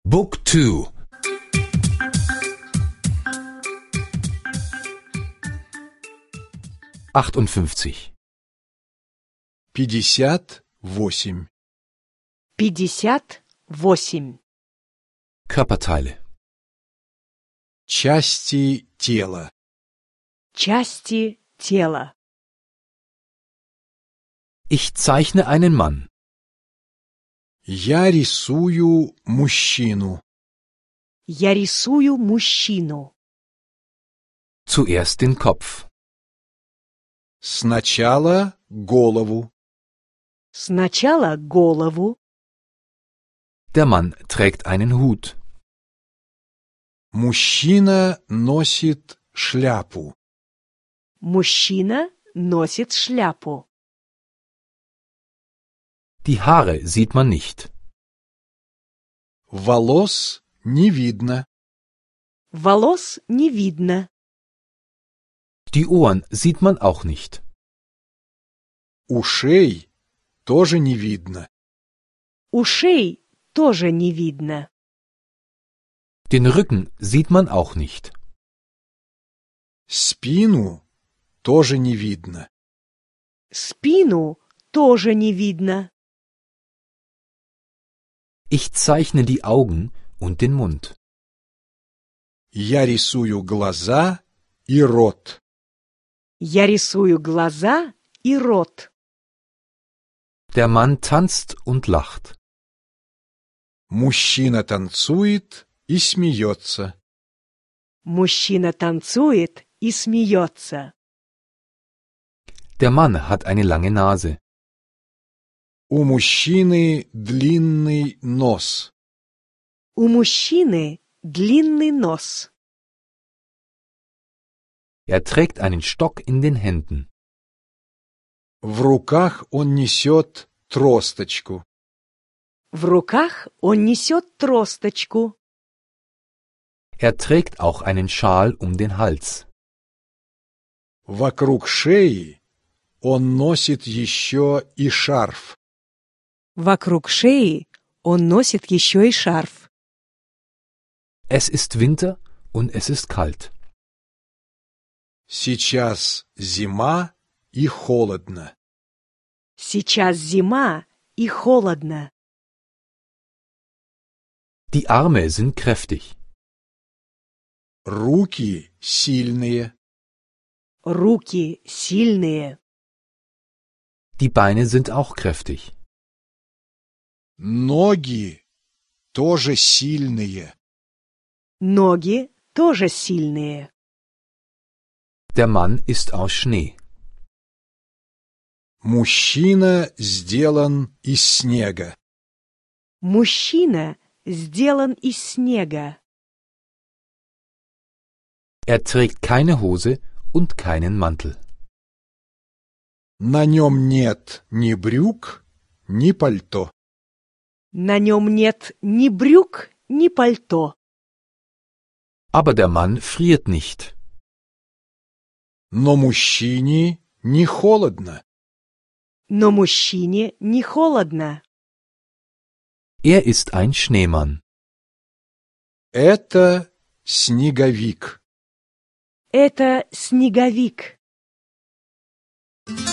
Book 2. 58. 58. 58. Körperteile. Части тела. Части тела. Ich zeichne einen Mann. Я рисую мужчину. Я рисую мужчину. Zuerst den Kopf. Сначала голову. Сначала голову. Der Mann trägt einen Hut. Мужчина носит шляпу. Мужчина носит шляпу. Die Haare sieht man nicht. Волос не видно. Волос не видно. Die Ohren sieht man auch nicht. Ушей тоже не видно. Ушей тоже не видно. Den Rücken sieht man auch nicht. Спину тоже не видно. Спину тоже не видно. Ich zeichne die Augen und den Mund. Я рисую глаза и рот. Я рисую глаза и рот. Der Mann tanzt und lacht. Мужчина танцует и смеется. Мужчина танцует и смеется. Der Mann hat eine lange Nase. У мужчины длинный нос. У мужчины длинный нос. Er trägt einen Stock in den Händen. В руках он несет тросточку. В руках он несет тросточку. Er trägt auch einen Schal um den Hals. Вокруг шеи он носит еще и шарф. Вокруг шеи он носит еще и шарф. Es ist Winter und es ist kalt. Сейчас зима и холодно. Сейчас зима и холодно. Die Arme sind kräftig. Руки сильные. Руки сильные. Die Beine sind auch kräftig. Ноги тоже сильные. Ноги тоже сильные. Der Mann ist aus Schnee. Мужчина сделан из снега. Мужчина сделан из снега. Er trägt keine Hose und keinen Mantel. На нем нет ни брюк, ни пальто. На нем нет ни брюк, ни пальто. Aber der Mann friert nicht. Но мужчине не холодно. Но мужчине не холодно. Er ist ein Schneemann. Это снеговик. Это снеговик.